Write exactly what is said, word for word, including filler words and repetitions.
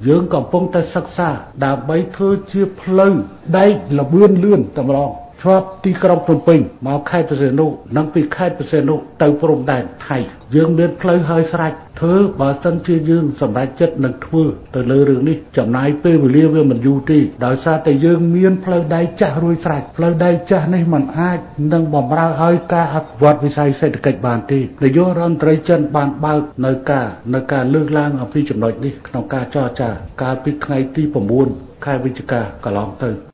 យើងកំពុងតែសិក្សាដើម្បីធ្វើជាផ្លូវដែកល្បឿនលឿនតម្រង់ជាប់ទីក្រុងភ្នំពេញមកខេត្តបរសេនុនិងពីខេត្តបរសេនុទៅព្រំដែនថៃយើងមានផ្លូវហើយស្រេចធ្វើបើសិនជាយើងសម្រេចចិត្តនឹងធ្វើទៅលើរឿងនេះចំណាយពេលវេលាវាមិនយូរទេដោយសារតែយើងមានផ្លូវដែកចាស់រួចស្រេចផ្លូវដែកចាស់នេះมันអាចនឹងបម្រើឲ្យការអភិវឌ្ឍវិស័យសេដ្ឋកិច្ចបានទេនាយករដ្ឋមន្ត្រីចិនបានបើកនៅការនៅការលើកឡើងអំពីចំណុចនេះក្នុងការចរចាកាលពីថ្ងៃទី៩ខែវិច្ឆិកាកន្លងទៅ